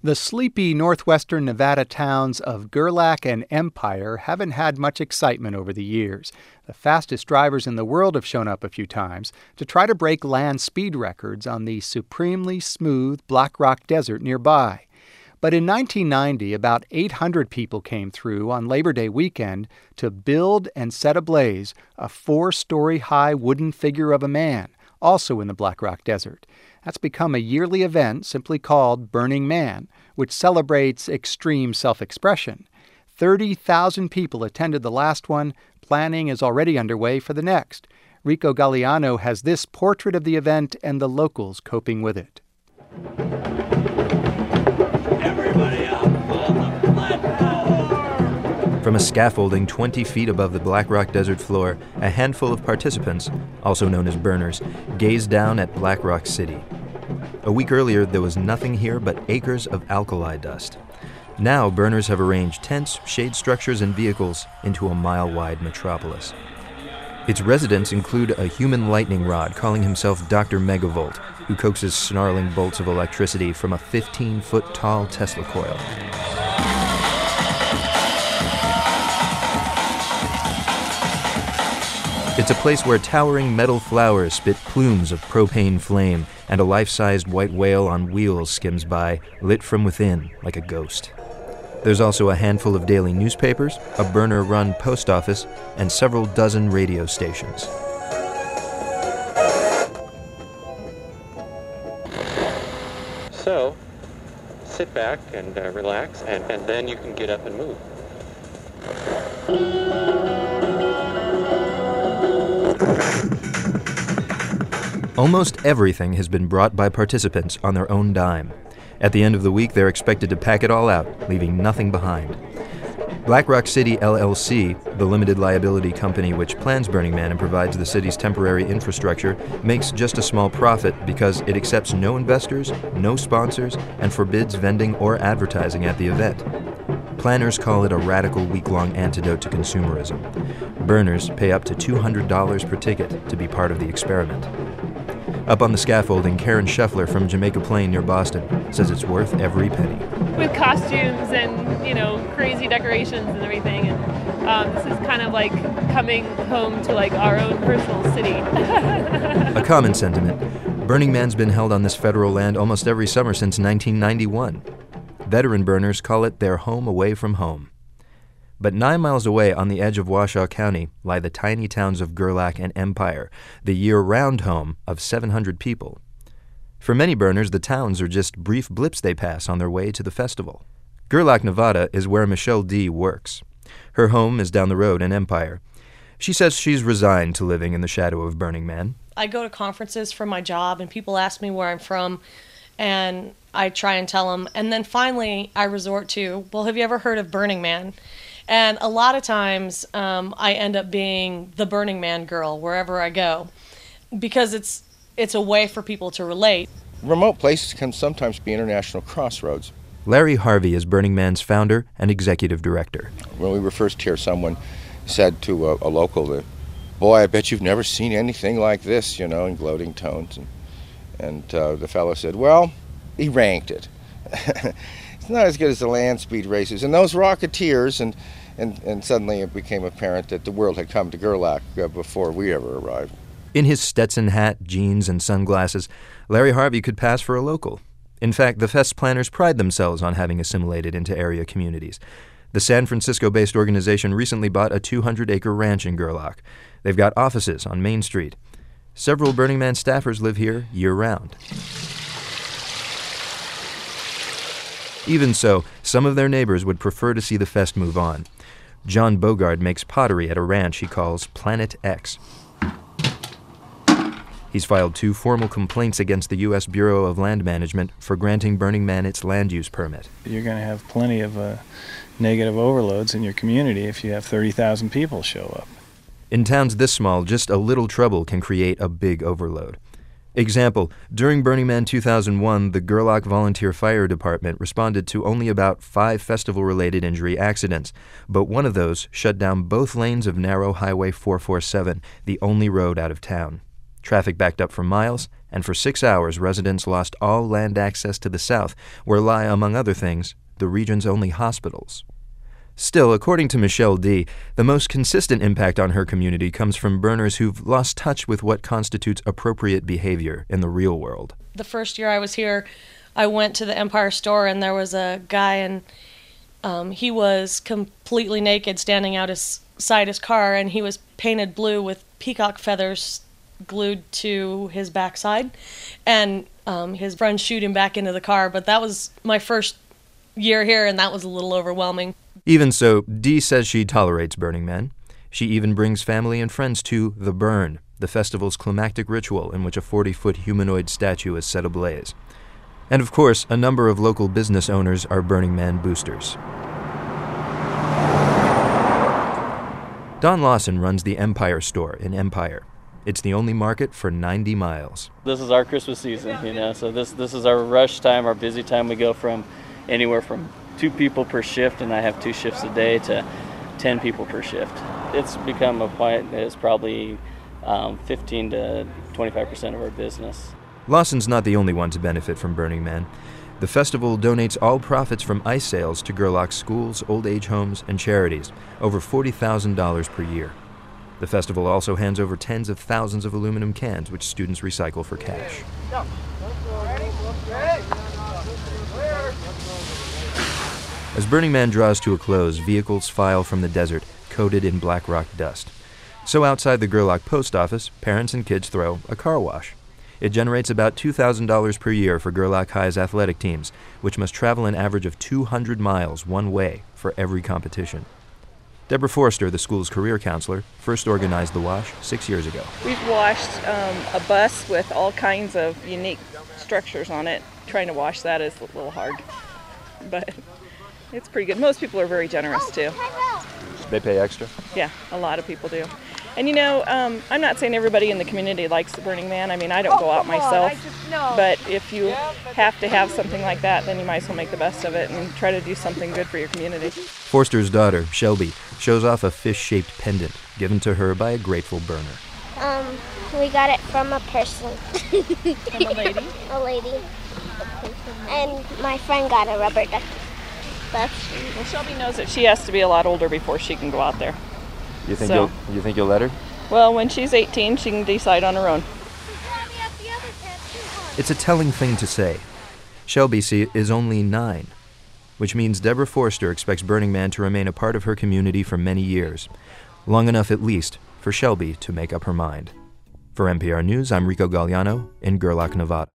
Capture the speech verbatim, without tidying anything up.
The sleepy northwestern Nevada towns of Gerlach and Empire haven't had much excitement over the years. The fastest drivers in the world have shown up a few times to try to break land speed records on the supremely smooth Black Rock Desert nearby. But in nineteen ninety, about eight hundred people came through on Labor Day weekend to build and set ablaze a four-story high wooden figure of a man, also in the Black Rock Desert. That's become a yearly event simply called Burning Man, which celebrates extreme self-expression. thirty thousand people attended the last one. Planning is already underway for the next. Rico Galliano has this portrait of the event and the locals coping with it. Everybody up on the platform! From a scaffolding twenty feet above the Black Rock Desert floor, a handful of participants, also known as burners, gazed down at Black Rock City. A week earlier, there was nothing here but acres of alkali dust. Now, burners have arranged tents, shade structures, and vehicles into a mile-wide metropolis. Its residents include a human lightning rod calling himself Doctor Megavolt, who coaxes snarling bolts of electricity from a fifteen-foot-tall Tesla coil. It's a place where towering metal flowers spit plumes of propane flame, and a life-sized white whale on wheels skims by, lit from within like a ghost. There's also a handful of daily newspapers, a burner-run post office, and several dozen radio stations. So, sit back and uh, relax, and, and then you can get up and move. Almost everything has been brought by participants on their own dime. At the end of the week, they're expected to pack it all out, leaving nothing behind. Black Rock City L L C, the limited liability company which plans Burning Man and provides the city's temporary infrastructure, makes just a small profit because it accepts no investors, no sponsors, and forbids vending or advertising at the event. Planners call it a radical week-long antidote to consumerism. Burners pay up to two hundred dollars per ticket to be part of the experiment. Up on the scaffolding, Karen Scheffler from Jamaica Plain near Boston says it's worth every penny. With costumes and, you know, crazy decorations and everything. And um, this is kind of like coming home to like our own personal city. A common sentiment. Burning Man's been held on this federal land almost every summer since nineteen ninety-one. Veteran burners call it their home away from home. But nine miles away on the edge of Washoe County lie the tiny towns of Gerlach and Empire, the year-round home of seven hundred people. For many burners, the towns are just brief blips they pass on their way to the festival. Gerlach, Nevada is where Michelle D. works. Her home is down the road in Empire. She says she's resigned to living in the shadow of Burning Man. I go to conferences for my job, and people ask me where I'm from, and I try and tell them. And then finally, I resort to, well, have you ever heard of Burning Man? And a lot of times, um, I end up being the Burning Man girl wherever I go, because it's it's a way for people to relate. Remote places can sometimes be international crossroads. Larry Harvey is Burning Man's founder and executive director. When we were first here, someone said to a, a local that, "Boy, I bet you've never seen anything like this," you know, in gloating tones. And, and uh, the fellow said, well, he ranked it. It's not as good as the land speed races. And those Rocketeers, and, and, and suddenly it became apparent that the world had come to Gerlach uh, before we ever arrived. In his Stetson hat, jeans, and sunglasses, Larry Harvey could pass for a local. In fact, the fest planners pride themselves on having assimilated into area communities. The San Francisco-based organization recently bought a two hundred acre ranch in Gerlach. They've got offices on Main Street. Several Burning Man staffers live here year-round. Even so, some of their neighbors would prefer to see the fest move on. John Bogard makes pottery at a ranch he calls Planet X. He's filed two formal complaints against the U S Bureau of Land Management for granting Burning Man its land use permit. You're going to have plenty of uh, negative overloads in your community if you have thirty thousand people show up. In towns this small, just a little trouble can create a big overload. Example, during Burning Man two thousand one, the Gerlach Volunteer Fire Department responded to only about five festival-related injury accidents, but one of those shut down both lanes of narrow Highway four forty-seven, the only road out of town. Traffic backed up for miles, and for six hours residents lost all land access to the south, where lie, among other things, the region's only hospitals. Still, according to Michelle D., the most consistent impact on her community comes from burners who've lost touch with what constitutes appropriate behavior in the real world. The first year I was here, I went to the Empire store, and there was a guy, and um, he was completely naked standing outside his car, and he was painted blue with peacock feathers glued to his backside. And um, his friends shoot him back into the car, but that was my first year here, and that was a little overwhelming. Even so, Dee says she tolerates Burning Man. She even brings family and friends to The Burn, the festival's climactic ritual in which a forty-foot humanoid statue is set ablaze. And of course, a number of local business owners are Burning Man boosters. Don Lawson runs the Empire store in Empire. It's the only market for ninety miles. This is our Christmas season, you know, so this this is our rush time, our busy time. We go from anywhere from two people per shift, and I have two shifts a day, to ten people per shift. It's become a point that is probably um, fifteen to twenty-five percent of our business. Lawson's not the only one to benefit from Burning Man. The festival donates all profits from ice sales to Gerlach schools, old age homes, and charities, over forty thousand dollars per year. The festival also hands over tens of thousands of aluminum cans, which students recycle for cash. As Burning Man draws to a close, vehicles file from the desert, coated in black rock dust. So outside the Gerlach post office, parents and kids throw a car wash. It generates about two thousand dollars per year for Gerlach High's athletic teams, which must travel an average of two hundred miles one way for every competition. Deborah Forster, the school's career counselor, first organized the wash six years ago. We've washed um, a bus with all kinds of unique structures on it. Trying to wash that is a little hard, but it's pretty good. Most people are very generous too. They pay extra? Yeah, a lot of people do. And you know, um, I'm not saying everybody in the community likes the Burning Man. I mean, I don't go out myself. But if you have to have something like that, then you might as well make the best of it and try to do something good for your community. Forster's daughter, Shelby, shows off a fish-shaped pendant given to her by a grateful burner. Um, we got it from a person. From a lady? A lady. And my friend got a rubber duck. That's well, Shelby knows that she has to be a lot older before she can go out there. You think So- you'll you think you'll let her? Well, when she's eighteen, she can decide on her own. It's a telling thing to say. Shelby, see, is only nine, which means Deborah Forster expects Burning Man to remain a part of her community for many years, long enough at least for Shelby to make up her mind. For N P R News, I'm Rico Galliano in Gerlach, Nevada.